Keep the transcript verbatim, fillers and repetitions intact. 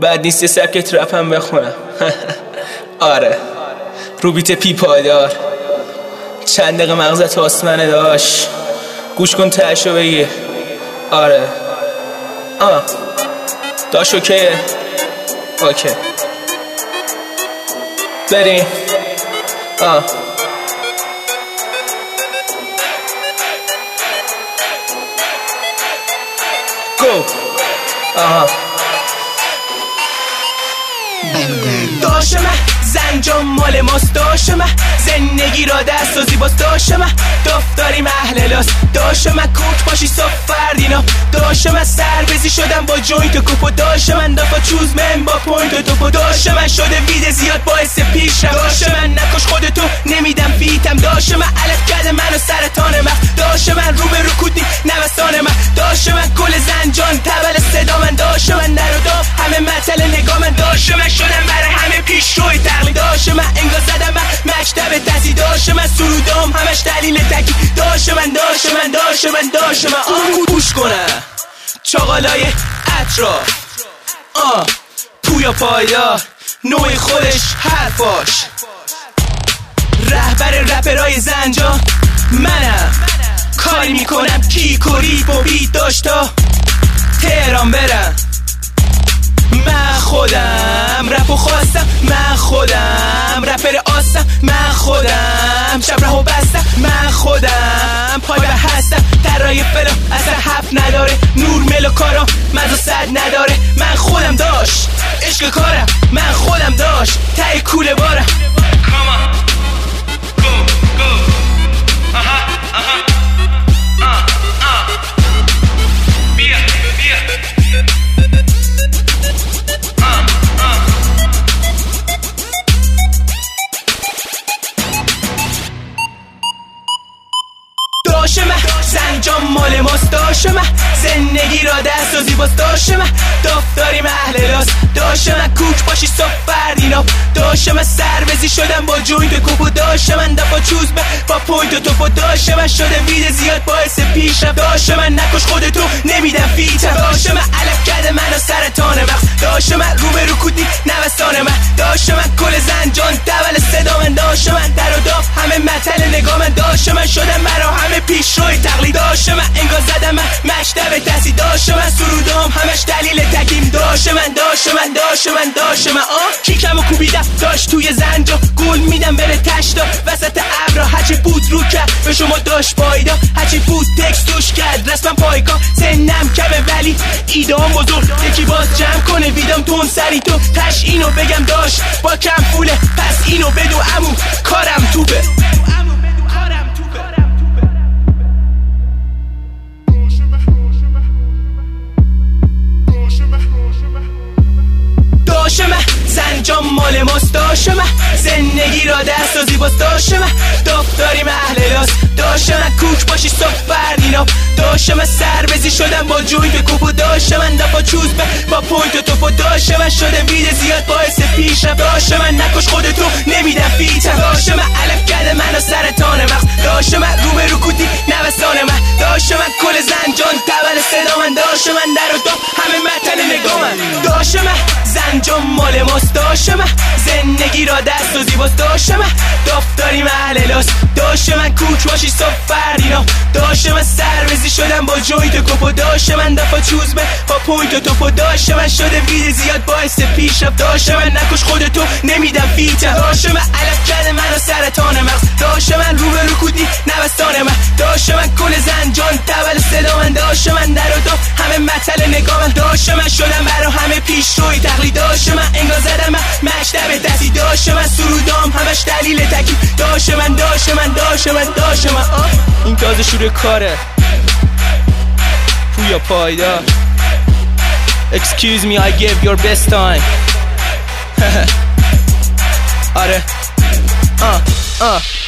بعد نیست یه سبک ترپ هم بخونم. آره رو بیت پی پایدار، چند دقیقه مغزت آسمنه داشت، گوش کن تهشو بگی. آره آه داش اوکیه؟ اوکی بریم. آه گو. آها داشمه زنجان مال ماست، داشمه زندگی را دست و زیباست، داشمه دفتریم اهل لاس، داشمه کوک باشی صف فردینا، داشمه سربزی شدم با جوینت و کوپو، داشمه دفا چوز من با پوینت و توپو، داشمه شده وید زیاد باعث پیشم، داشمه نکش خودتو نمیدم فیتم، داشمه علف کرده منو سرطان من، داشمه رو به رو کودی نوستان من، داشمه کل زنجان تبل صدا من، داشمه در و دام همه مطل نگاه من، داشمه شدم برای همه پیش روی تقلید، داشمه انگار زدم من مکتب تحصیل، داشمه سرودام همش دلیل تکی، داشمه داشمه داشمه داشمه آه گوش کنم چاقالای اطراف، آه پویا پایدار نوع خودش حرفاش، رهبر رپرای زنجان منم، کاری میکنم کیک و ریپ و بیت داشتا تهران برم، من خودم رپو خواستم، من خودم رپر آستم، من خودم شب رهو بستم، من خودم پای به هستم، ترای فلا اصلا حرف نداره، نور مل و کارم مزا صد نداره، من خودم داشت عشق کارم، من خودم داشت تای کوله بارم. داشمه زنجان مال ماست، داشمه زندگی را دست و زیباست، داشمه دفتریم اهل لاس، داشمه کوک باشی صف فردینا، داشمه سربزی شدم با جوینت و کوپو، داشمه دفا چوز به با پوینت و توپو، داشمه شده وید زیاد باعث پیشم، داشمه نکش خودتو نمیدم فیتم، داشمه علف کرده منو سرطان وقت، داشمه رو به رو کودی نوستان من، داشمه کل زنجان دول صدا من، داشمه در و دام همه مطل نگاه من، داشمه شدم برا همه پیش روی تقلید، داشمه انگار زدم من مکتب تحصیل، داشمه سرودام همش دلیل تکیم، داشمه داشمه داشمه داشمه آه کیکم و کوبیدم داشت توی زنجا، گل میدم بره تشتا وسط ابرا، هرچی بود رو کرد به شما داشت پایدا، هرچی بود تکست توش کرد رسمم پایگاه، سنم کمه ولی ایدام بزرگ، یکی باز جمع کنه ویدام تون سری تو تش اینو بگم داشت با کم پوله، پس اینو بدو عمو کارم توبه. داشمه زنجان مال ماست، داشمه زندگی را دست و زیباست، داشمه دفتریم اهل لاس، داشمه کوک باشی صف فردینا، داشمه سربزی شدم با جوینت و کوپو، داشمه دفا چوز به با پوینت و توپو، داشمه شده وید زیاد باعث پیشم، داشمه نکش خودتو نمیدم فیتم، داشمه علف کرده منو سرطان وقت، داشمه رو به رو کودی نوستان من، داشمه کل زنجان تبل صدا من، داشمه در و دام همه مطل نگاه من، داشمه زنجان مال ماست، داشمه زندگی را دست و زیباست، داشمه دفتریم اهل لاس، داشمه کوک باشی صف فردینا، داشمه سربزی شدم با جوینت و کوپو، داشمه دفا چوز به با پوینت و توپو، داشمه شده وید زیاد باعث پیشم، داشمه نکش خودتو نمیدم فیتم، داشمه علف کرده منو سرطان مغز، داشمه رو به رو کودی نوستان من، داشمه کل زنجان تبل صدا من، داشمه در و دام همه مطل نگاه من، داشمه شدم برا همه پیش روی تقلید، داشمه انگار زدم من مکتب تحصیل، داشمه سرودام همش دلیل تکی، داشمه داشمه داشمه داشمه آه این تازه شروع کاره. پویا پایدار Excuse me I gave your best time. آره آه آه